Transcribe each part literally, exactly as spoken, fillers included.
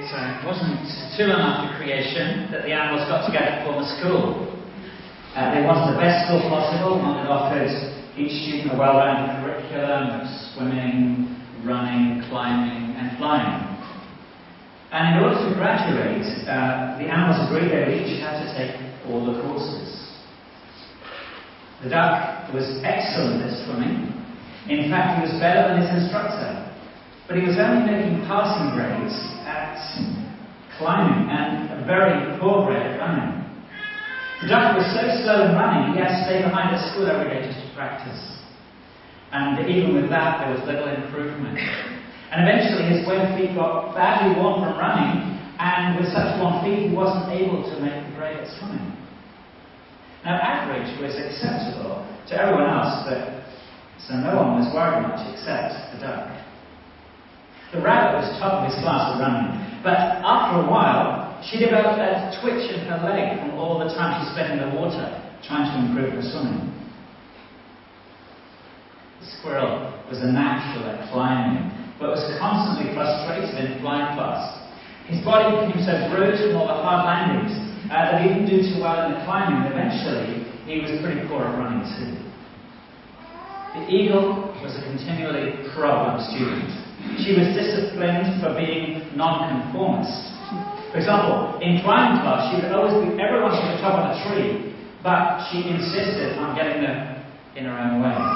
uh, wasn't too long after creation that the animals got together to form a school. Uh, they wanted the best school possible, one that offered each student a well-rounded curriculum of swimming, running, climbing, and flying. And in order to graduate, uh, the animals agreed they would each have to take all the courses. The duck was excellent at swimming. In fact, he was better than his instructor. But he was only making passing grades at climbing and a very poor grade at running. The duck was so slow in running, he had to stay behind at school every day just to practice. And even with that, there was little improvement. And eventually his web feet got badly worn from running, and with such worn feet, he wasn't able to make the grade at swimming. Now, average was acceptable to everyone else, but so no one was worried much except the duck. The rabbit was top of his class at running, but after a while, she developed a twitch in her leg from all the time she spent in the water trying to improve her swimming. The squirrel was a natural at climbing, but was constantly frustrated in flying class. His body became so bruised from all the hard landings uh, that he didn't do too well in the climbing, and eventually he was pretty poor at running too. The eagle was a continually problem student. She was disciplined for being nonconformist. For example, in climbing class, she would always be everyone to the top of the tree, but she insisted on getting there in her own way.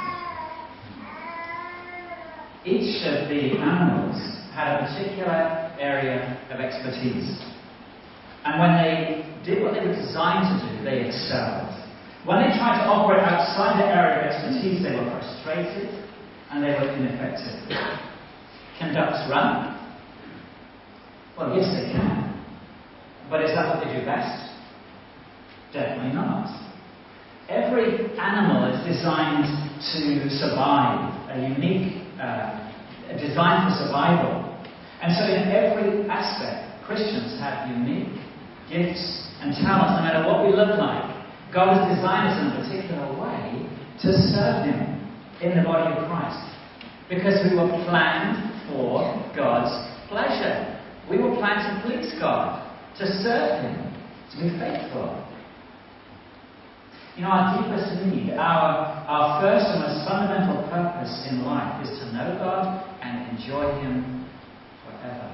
Each of the animals had a particular area of expertise. And when they did what they were designed to do, they excelled. When they tried to operate outside their area of expertise, they were frustrated and they were ineffective. Can ducks run? Well, yes, they can. But is that what they do best? Definitely not. Every animal is designed to survive, a unique uh, a design for survival. And so in every aspect, Christians have unique gifts and talents, no matter what we look like. God has designed us in a particular way to serve Him in the body of Christ. Because we were planned for God's pleasure. We were planned to please God, to serve Him, to be faithful. You know, our deepest need, our, our first and most fundamental purpose in life is to know God and enjoy Him forever.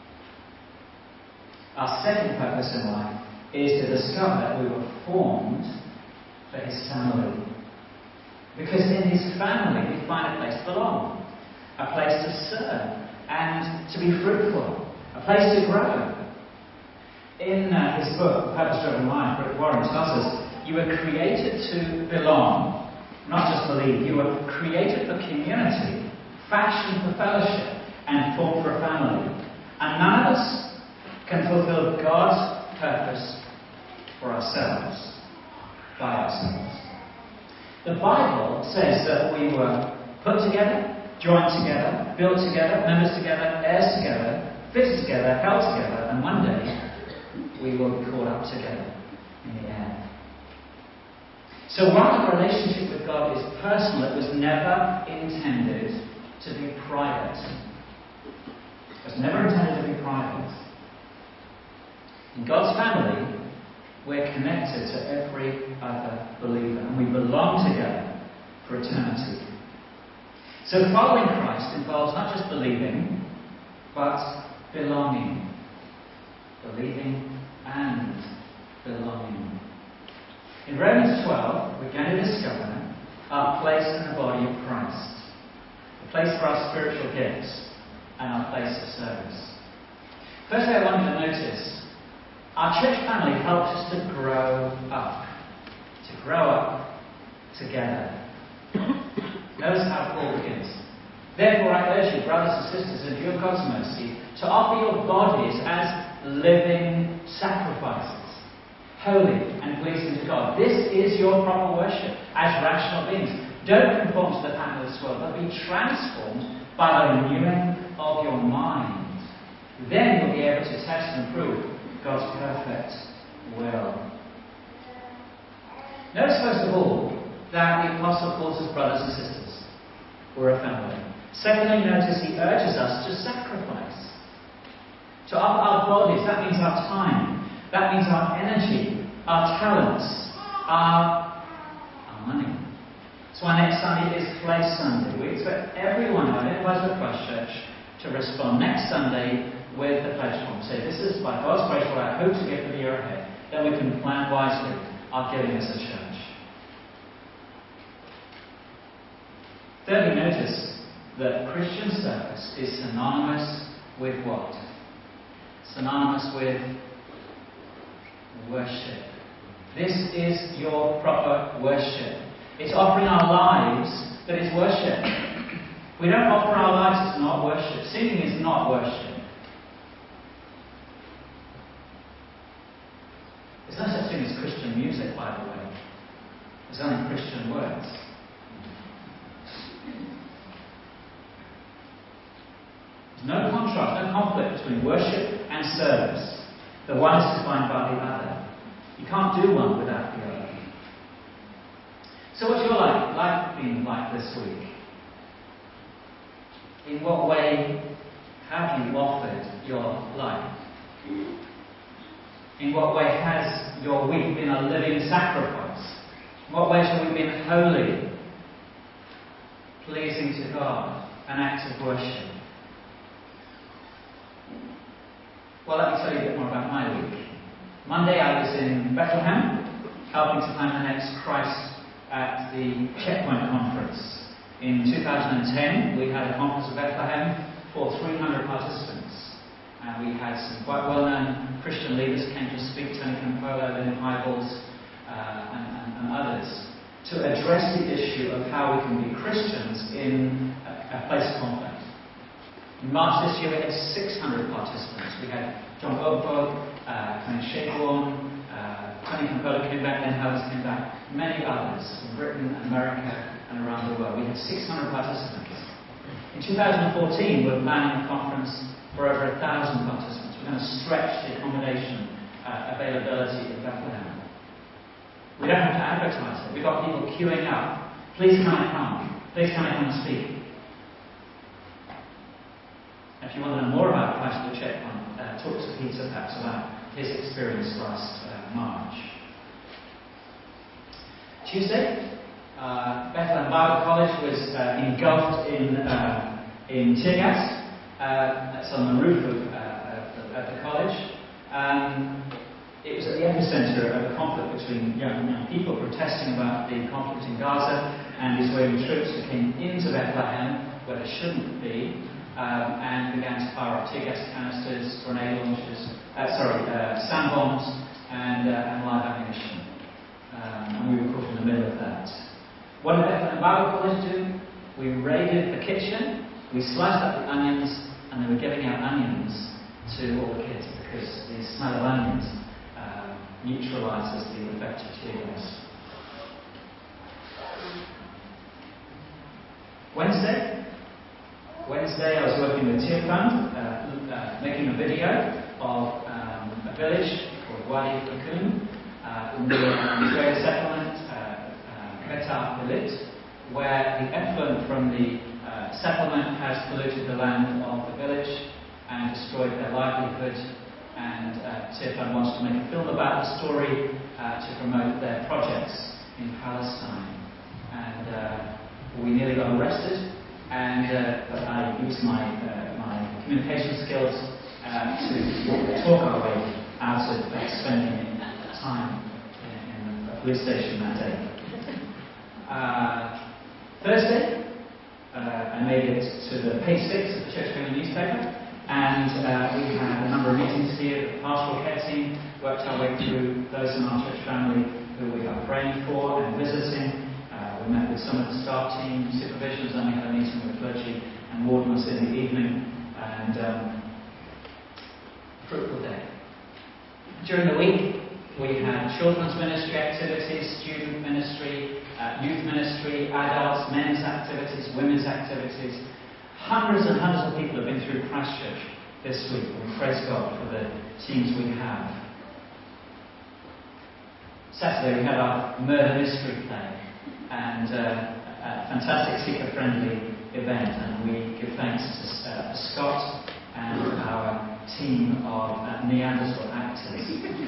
Our second purpose in life is to discover that we were formed for His family. Because in His family we find a place to belong, a place to serve and to be fruitful, a place to grow. In uh, his book, The Purpose-Driven Life, Rick Warren tells us, you were created to belong, not just believe. You were created for community, fashioned for fellowship, and formed for a family. And none of us can fulfill God's purpose for ourselves, by ourselves. The Bible says that we were put together, joined together, built together, members together, heirs together, fitted together, held together, and one day we will be caught up together in the air. So while our relationship with God is personal, it was never intended to be private. It was never intended to be private. In God's family, we're connected to every other believer, and we belong together for eternity. So following Christ involves not just believing, but belonging. Believing and belonging. In Romans twelve, we're going to discover our place in the body of Christ, the place for our spiritual gifts, and our place of service. Firstly, I want you to notice our church family helps us to grow up, to grow up together. Notice how Paul begins. Therefore, I urge you, brothers and sisters, in view of God's mercy, to offer your bodies as living sacrifices, holy and pleasing to God. This is your proper worship as rational beings. Don't conform to the pattern of this world, but be transformed by the renewing of your mind. Then you'll be able to test and prove God's perfect will. Notice first of all that the Apostle calls us brothers and sisters. We're a family. Secondly, notice he urges us to sacrifice. To offer our bodies, that means our time, that means our energy, our talents, our, our money. So our next Sunday is Place Sunday. We expect everyone who identifies with Christ Church to respond next Sunday with the pledge form. Say, this is by God's grace what I hope to give for the year ahead. Then we can plan wisely our giving as a church. Thirdly, notice that Christian service is synonymous with what? Synonymous with worship. This is your proper worship. It's offering our lives that is worship. We don't offer our lives, it's not worship. Singing is not worship. There's no such thing as Christian music, by the way. There's only Christian words. There's no contrast, no conflict between worship and service. The one is defined by the other. You can't do one without the other. So what's your life, life been like this week? In what way have you offered your life? In what way has your week been a living sacrifice? In what ways have we been holy, pleasing to God, an act of worship? Well, let me tell you a bit more about my week. Monday I was in Bethlehem, helping to plan the next Christ at the Checkpoint Conference. In two thousand ten, we had a conference in Bethlehem for three hundred participants. And we had some quite well-known Christian leaders came to speak, Tony Campolo, Lynn Hybels, uh, and, and, and others, to address the issue of how we can be Christians in a, a place of conflict. In March this year, we had six hundred participants. We had John Ogbog, uh, Connie Shaborn, uh, Tony Campolo came back, Lynn Hybels came back, many others from Britain, America, and around the world. We had six hundred participants. In two thousand fourteen, we're planning a conference for over one thousand participants. We're going to stretch the accommodation uh, availability in Bethlehem. We don't have to advertise it. We've got people queuing up. Please can I come? Please can I come and speak? If you want to know more about Christ at the Checkpoint, uh, talk to Peter perhaps about his experience last uh, March. Tuesday, uh, Bethlehem Bible College was uh, engulfed in uh, in tear gas. Uh, that's on the roof of, uh, of the college. Um, it was at the epicenter of a conflict between young, young people protesting about the conflict in Gaza and Israeli troops who came into Bethlehem where they shouldn't be. Um, and began to fire up tear gas canisters, grenade launchers, uh, sorry, uh, sand bombs, and, uh, and live ammunition. Um, and we were caught in the middle of that. What did Bethlehem Bible College do? We raided the kitchen, we sliced up the onions, and they were giving out onions to all the kids because the smell of onions uh, neutralizes the effect of tear gas. Wednesday. Wednesday, I was working with Tear Fund, uh, uh, making a video of um, a village called Wadi Fakun, uh, in the um, Israeli settlement, Betar uh, uh, where the effluent from the uh, settlement has polluted the land of the village and destroyed their livelihood. And uh, Tear Fund wants to make a film about the story uh, to promote their projects in Palestine. And uh, we nearly got arrested. And uh, but I used my uh, my communication skills uh, to talk our way out of uh, spending time in, in a police station that day. Uh, Thursday, uh, I made it to the page six of the Church Family newspaper, and uh, we had a number of meetings here. The pastoral care team worked our way through those in our church family who we are praying for and visiting. Uh, we met with some of the staff team, supervisions, and we had a meeting with clergy and wardens in the evening, and um, fruitful day. During the week, we had children's ministry activities, student ministry, uh, youth ministry, adults, men's activities, women's activities. Hundreds and hundreds of people have been through Christchurch this week. We praise God for the teams we have. Saturday, we had our murder mystery play. And uh, a fantastic seeker-friendly event, and we give thanks to uh, Scott and our team team of uh, Neanderthal actors.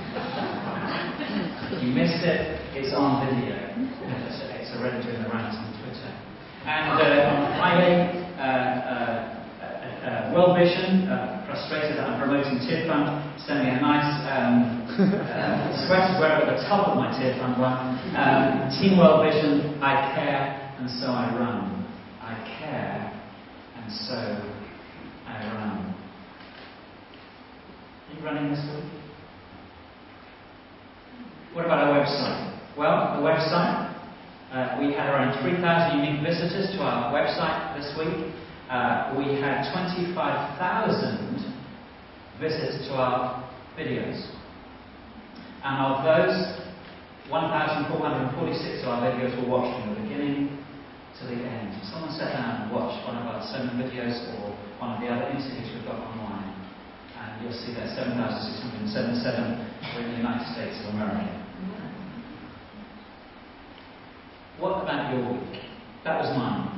If you missed it, it's on video. It's, it's already doing the rounds on Twitter. And uh, on Friday, uh, uh, uh, World Vision, uh, frustrated that I'm promoting Tear Fund, sent me a nice um, uh, sweater to wear at the top of my Tear Fund one. Um, Team World Vision, I care, and so I run. I care, and so I run. Are you running this week? What about our website? Well, the website, uh, we had around three thousand unique visitors to our website this week. Uh, we had twenty-five thousand visits to our videos. And of those, one thousand four hundred forty-six of our videos were watched from the beginning to the end. Someone sat down and watched one of our sermon videos or one of the other interviews we've got online. And you'll see that seven thousand six hundred seventy-seven were in the United States of America. What about your week? That was mine.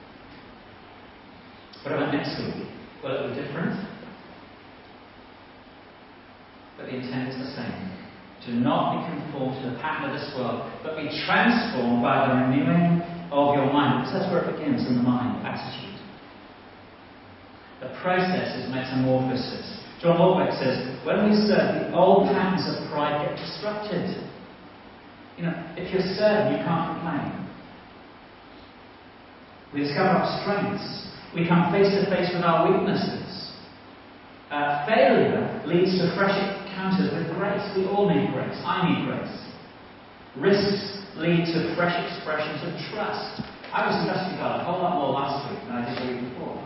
What about next week? Will it be different? But the intent is the same. Do not be conformed to the pattern of this world, but be transformed by the renewing of your mind. Because that's where it begins, in the mind, attitude. The process is metamorphosis. John Walbeck says, when we serve, the old patterns of pride get disrupted. You know, if you're serving, you can't complain. We discover our strengths. We come face to face with our weaknesses. Uh, failure leads to fresh encounters with grace. We all need grace. I need grace. Risks lead to fresh expressions of trust. I was trusting God a whole lot more last week than I did the week before.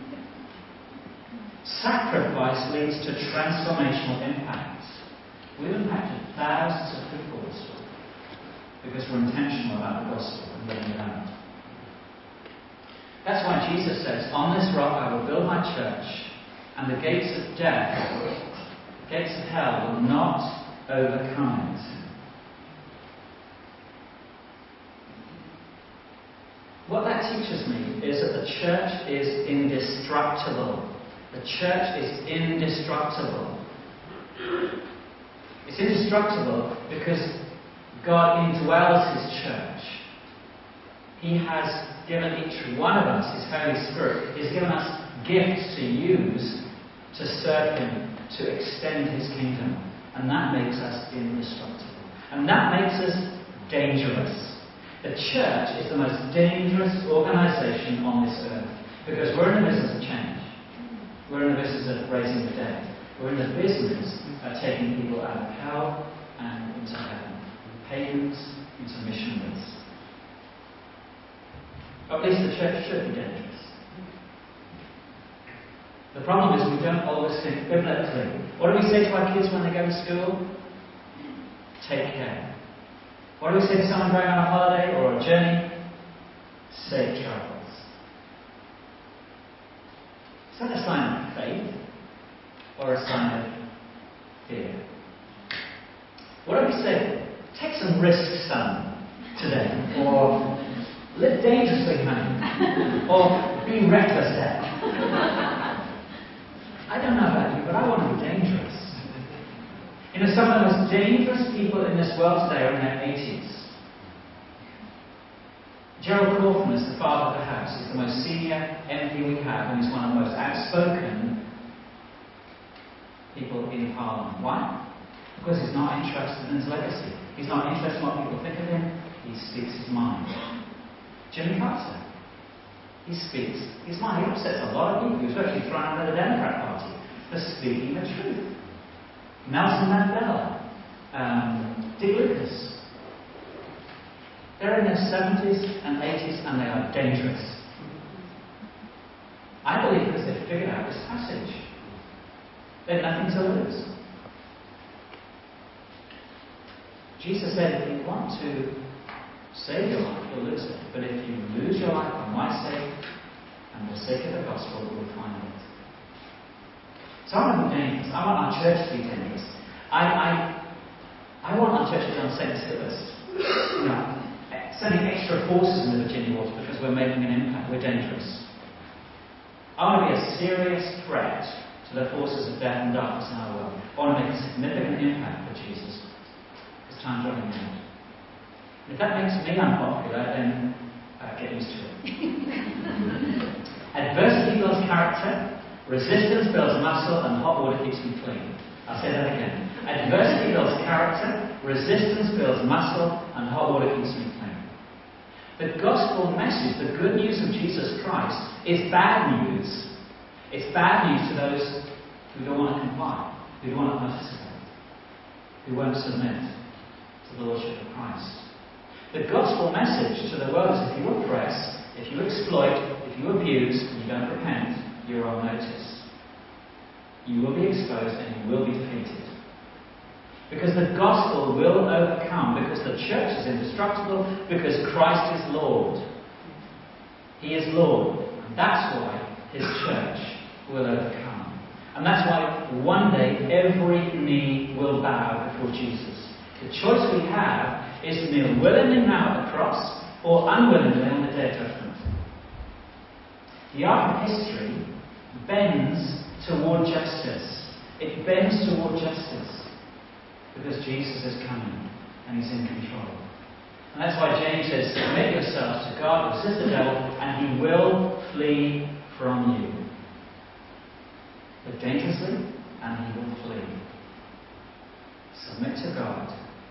Sacrifice leads to transformational impact. We've impacted thousands of people this week because we're intentional about the gospel and living it out. That's why Jesus says, on this rock I will build my church, and the gates of death, the gates of hell will not overcome it. What that teaches me is that the church is indestructible. The church is indestructible. It's indestructible because God indwells His church. He has given each one of us His Holy Spirit. He's given us gifts to use to serve Him, to extend His kingdom. And that makes us indestructible. And that makes us dangerous. The church is the most dangerous organisation on this earth because we're in the business of change. We're in the business of raising the dead. We're in the business of taking people out of hell and into heaven. Pagans into missionaries. Or at least the church should be dangerous. The problem is we don't always think biblically. What do we say to our kids when they go to school? Take care. What do we say to someone going on a holiday or a journey? Safe travels. Is that a sign of faith or a sign of fear? What do we say? Take some risks, son, today. Or live dangerously, honey. Or be reckless, dad. I don't know about you, but I want to be dangerous. You know, some of the most dangerous people in this world today are in their eighties. Gerald Kaufman is the father of the house. He's the most senior M P we have, and he's one of the most outspoken people in Parliament. Why? Because he's not interested in his legacy. He's not interested in what people think of him. He speaks his mind. Jimmy Carter. He speaks his mind. He upsets a lot of people. He was virtually thrown out of the Democrat Party for speaking the truth. Nelson Mandela. Um, Dick Lucas. They're in their seventies and eighties and they are dangerous. I believe because they've figured out this passage. They have nothing to lose. Jesus said, if you want to save your life, you'll lose it. But if you lose your life for my sake and the sake of the gospel, you'll find it. So I want to be dangerous. I want our church to be dangerous. I I, I want our church to be on Satan's hit list. You know, sending extra forces in the Virginia waters because we're making an impact. We're dangerous. I want to be a serious threat to to the forces of death and darkness in our world. I want to make a significant impact for Jesus. Because time's running out. And if that makes me unpopular, then uh, get used to it. Adversity builds character, resistance builds muscle, and hot water keeps me clean. I'll say that again. Adversity builds character, resistance builds muscle, and hot water keeps me clean. The gospel message, the good news of Jesus Christ, is bad news. It's bad news to those who don't want to comply, who don't want to participate, who won't submit to the Lordship of Christ. The gospel message to the world is if you oppress, if you exploit, if you abuse, and you don't repent, you're on notice. You will be exposed and you will be defeated. Because the gospel will overcome, because the church is indestructible, because Christ is Lord. He is Lord. And that's why his church will overcome. And that's why one day every knee will bow before Jesus. The choice we have is to kneel willingly now at the cross or unwillingly on the day of judgment. The arc of history bends toward justice. It bends toward justice. Because Jesus is coming and he's in control. And that's why James says, submit yourselves to God, resist the devil, and he will flee from you. Live dangerously, and he will flee. Submit to God,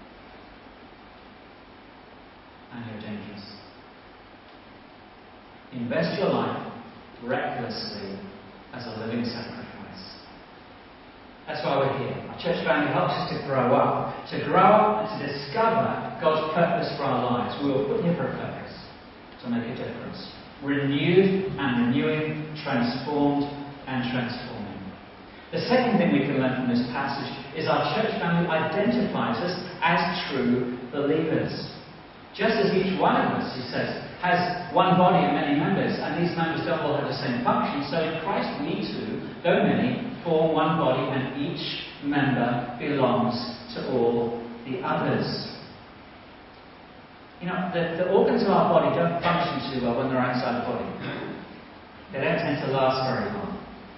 and you're dangerous. Invest your life recklessly as a living sacrifice. That's why we're here. Our church family helps us to grow up, to grow up and to discover God's purpose for our lives. We were put here for a purpose, to make a difference. Renewed and renewing, transformed and transforming. The second thing we can learn from this passage is our church family identifies us as true believers. Just as each one of us, he says, has one body and many members, and these members don't all have the same function, so in Christ we too, though many, form one body, and each member belongs to all the others. You know, the, the organs of our body don't function too well when they're outside the body. They don't tend to last very long.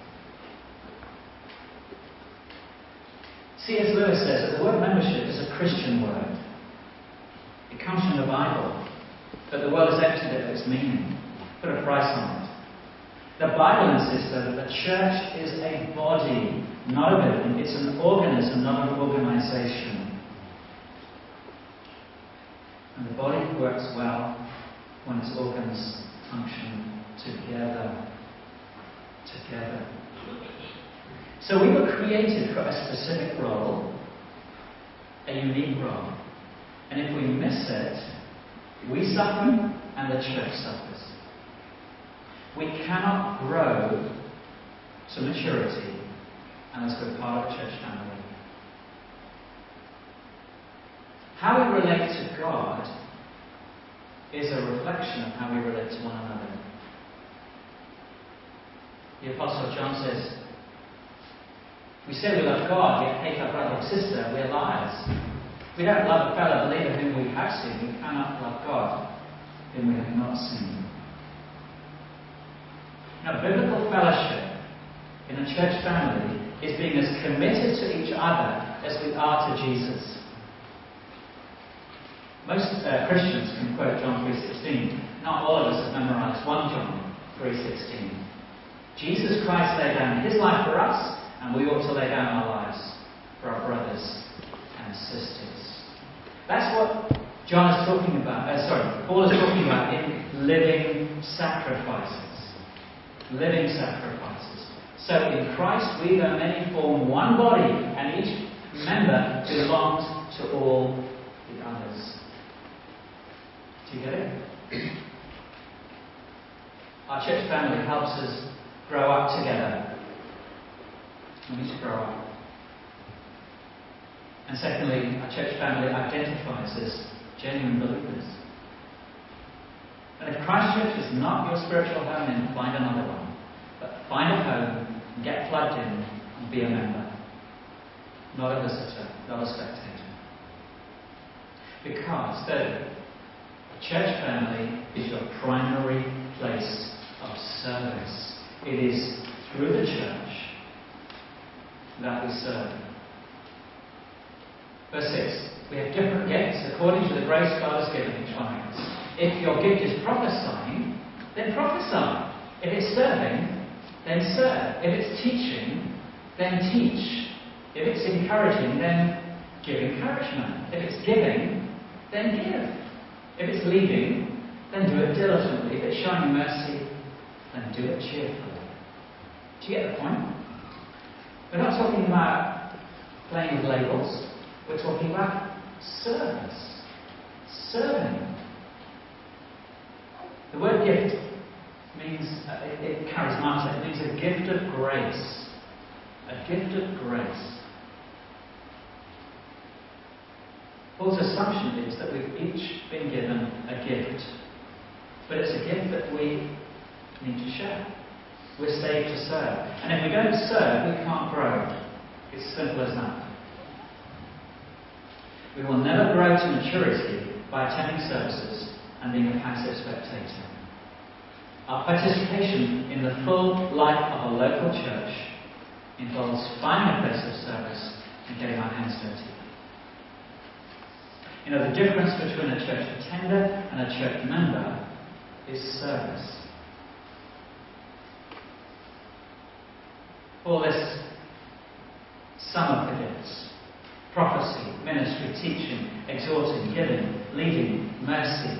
C S Lewis says that the word membership is a Christian word. It comes from the Bible, but the world has emptied it of its meaning, put a price on it. The Bible insists that the church is a body, not a building. It's an organism, not an organisation. And the body works well when its organs function together. Together. So we were created for a specific role, a unique role. And if we miss it, we suffer and the church suffers. We cannot grow to maturity unless we're part of a church family. How we relate to God is a reflection of how we relate to one another. The Apostle John says, we say we love God, yet hate our brother or sister, we're liars. We don't love a fellow believer whom we have seen. We cannot love God whom we have not seen. Now, biblical fellowship in a church family is being as committed to each other as we are to Jesus. Most uh, Christians can quote John three sixteen. Not all of us have memorized First John three sixteen. Jesus Christ laid down his life for us, and we ought to lay down our lives for our brothers and sisters. That's what John is talking about. Uh, sorry, Paul is talking about in living sacrifices. Living sacrifices. So in Christ we, though many, form one body, and each member belongs to all the others. Do you get it? Our church family helps us grow up together. We need to grow up. And secondly, our church family identifies as genuine believers. And if Christ Church is not your spiritual home, then find another one. But find a home, and get plugged in, and be a member. Not a visitor, not a spectator. Because, thirdly, a church family is your primary place of service. It is through the church that we serve. Verse six. We have different gifts according to the grace God has given each one of us. If your gift is prophesying, then prophesy. If it's serving, then serve. If it's teaching, then teach. If it's encouraging, then give encouragement. If it's giving, then give. If it's leading, then do it diligently. If it's showing mercy, then do it cheerfully. Do you get the point? We're not talking about playing with labels. We're talking about service. Serving. The word gift means, uh, it, it charismatic, it means a gift of grace. A gift of grace. Paul's assumption is that we've each been given a gift. But it's a gift that we need to share. We're saved to serve. And if we don't serve, we can't grow. It's as simple as that. We will never grow to maturity by attending services and being a passive spectator. Our participation in the full life of a local church involves finding a place of service and getting our hands dirty. You know, the difference between a church attender and a church member is service. Paul lists some of the gifts: prophecy, ministry, teaching, exhorting, giving, leading, mercy.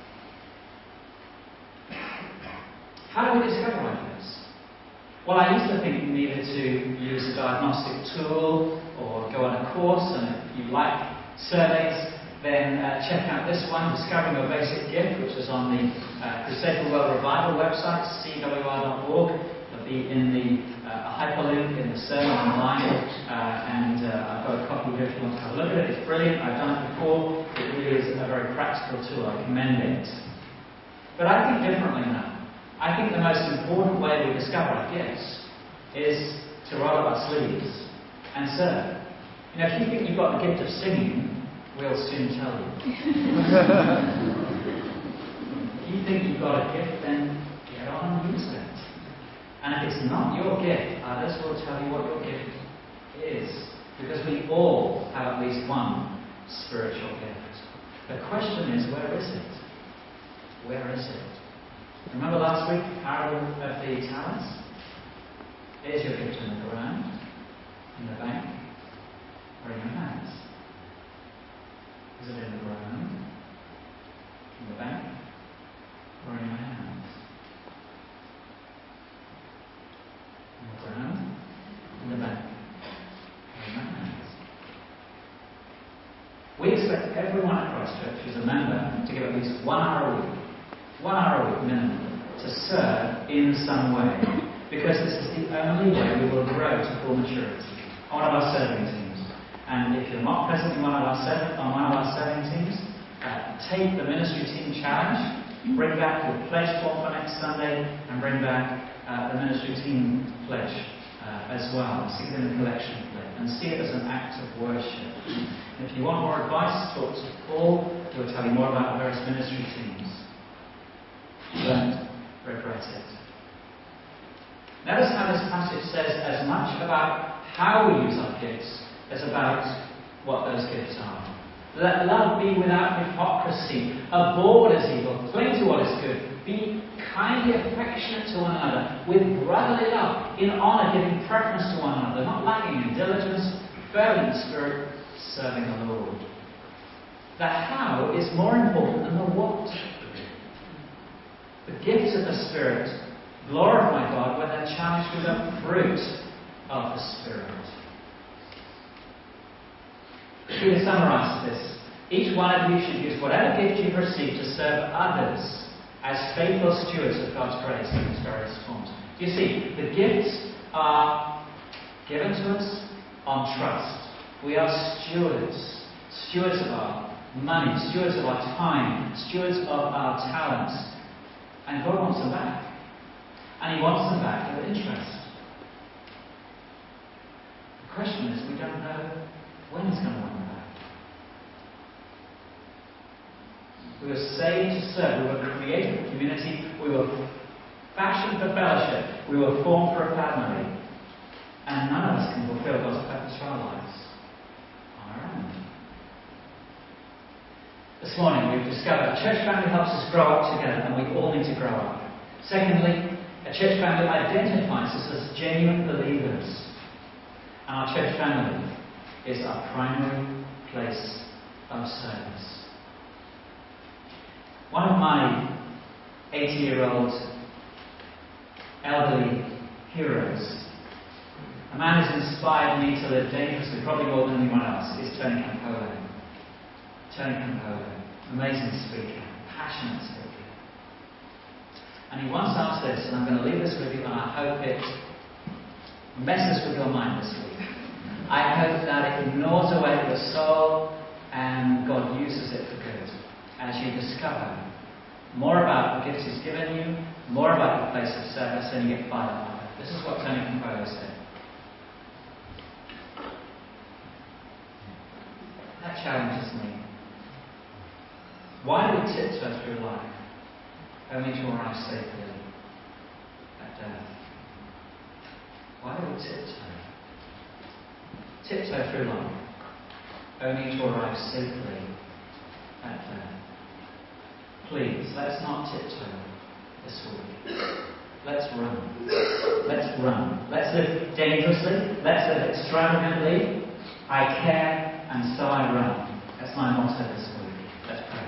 How do we discover our gifts? Well, I used to think you needed to use a diagnostic tool or go on a course, and if you like surveys, then uh, check out this one, Discovering Your Basic Gift, which is on the uh, Crusade for World Revival website, c w r dot org. It'll be in the uh, hyperlink in the sermon online, uh, and uh, I've got a copy here if you want to have a look at it. It's brilliant. I've done it before. It really is a very practical tool. I commend it. But I think differently now. I think the most important way we discover our gifts is to roll up our sleeves and serve. You know, if you think you've got the gift of singing, we'll soon tell you. If you think you've got a gift, then get on and use it. And if it's not your gift, others will tell you what your gift is. Because we all have at least one spiritual gift. The question is, where is it? Where is it? Remember last week, the parable of the talents? Is your gift in the ground, in the bank, or in your hands? Is it in the ground, in the bank, or in your hands? In the ground, in the bank, or in your hands? We expect everyone at Christ Church who's a member to give at least one hour a week. One hour a week minimum to serve in some way, because this is the only way we will grow to full maturity on one of our serving teams. And if you're not present in one of our serving, on one of our serving teams, uh, take the ministry team challenge, bring back your pledge form for next Sunday, and bring back uh, the ministry team pledge uh, as well. See it in the collection plate and see it as an act of worship. And if you want more advice, talk to Paul, who will tell you more about the various ministry teams. Don't regret it. Notice how this passage says as much about how we use our gifts as about what those gifts are. Let love be without hypocrisy. Abhor what is evil. Cling to what is good. Be kindly affectionate to one another with brotherly love, in honour, giving preference to one another, not lacking in diligence, fervent in spirit, serving the Lord. The how is more important than the what. The gifts of the Spirit glorify God when they're challenged with the fruit of the Spirit. Peter summarizes this. Each one of you should use whatever gift you've received to serve others as faithful stewards of God's grace in its various forms. You see, the gifts are given to us on trust. We are stewards. Stewards of our money, stewards of our time, stewards of our talents. And God wants them back. And He wants them back with interest. The question is, we don't know when He's going to want them back. We were saved to serve. We were created for community. We were fashioned for fellowship. We were formed for a family. And none of us can fulfill God's purpose for our lives on our own. This morning we've discovered a church family helps us grow up together, and we all need to grow up. Secondly, a church family identifies us as genuine believers. And our church family is our primary place of service. One of my eighty-year-old elderly heroes, a man who's inspired me to live dangerously, probably more than anyone else, is Tony Campolo. Tony Campolo, amazing speaker, passionate speaker. And he once asked this, and I'm going to leave this with you, and I hope it messes with your mind this week. I hope that it gnaws away at your soul and God uses it for good as you discover more about the gifts He's given you, more about your place of service, and you get fired up. This is what Tony Campolo said. That challenges me. Why do we tiptoe through life only to arrive safely at death? Why do we tiptoe? Tiptoe through life only to arrive safely at death. Please, let's not tiptoe this week. Let's run. Let's run. Let's live dangerously. Let's live extravagantly. I care, and so I run. That's my motto this week. Let's pray.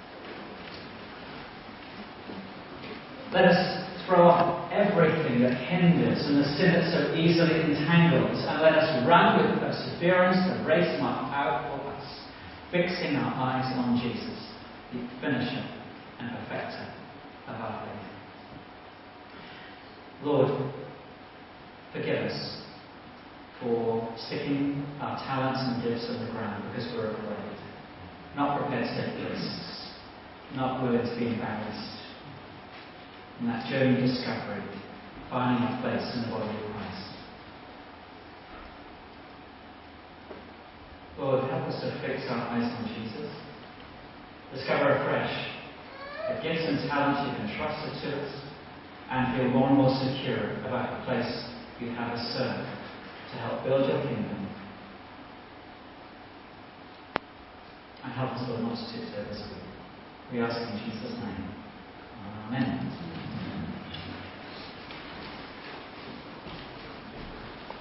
Let us throw off everything that hinders and the sin that so easily entangles, and let us run with perseverance the race marked out for us, fixing our eyes on Jesus, the finisher and perfecter of our faith. Lord, forgive us for sticking our talents and gifts on the ground because we're afraid, not prepared to take risks, not willing to be embarrassed. In that journey of discovery, finding our place in the body of Christ. Lord, help us to fix our eyes on Jesus. Discover afresh the gifts and talents you've entrusted to us, and feel more and more secure about the place you have us serve to help build your kingdom. And help us, Lord, not to tiptoe this week. We ask in Jesus' name. Amen.